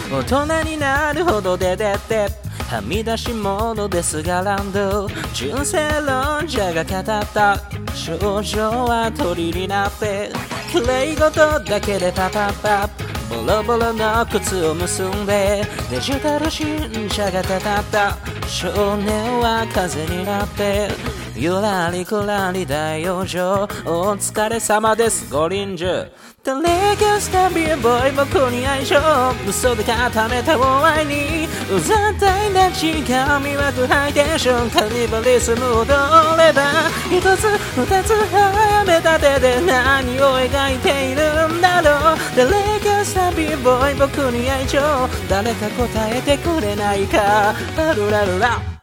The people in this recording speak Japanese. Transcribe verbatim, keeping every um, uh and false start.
大人になるほど出てってはみ出し物ですがランド純正論者が語った少女は鳥になって綺麗事だけでパパパボロボロの靴を結んでデジタル新車が語った少年は風になってゆらりくらり大往生お疲れ様ですご臨終誰がスタビルボーイ僕に愛情嘘で固めたお愛にうざったいな血が磨くハイテンションカニバリスム踊れば一つ二つ早めた手で何を描いているんだろう誰がスタビルボーイ僕に愛情誰か答えてくれないかラルラルラ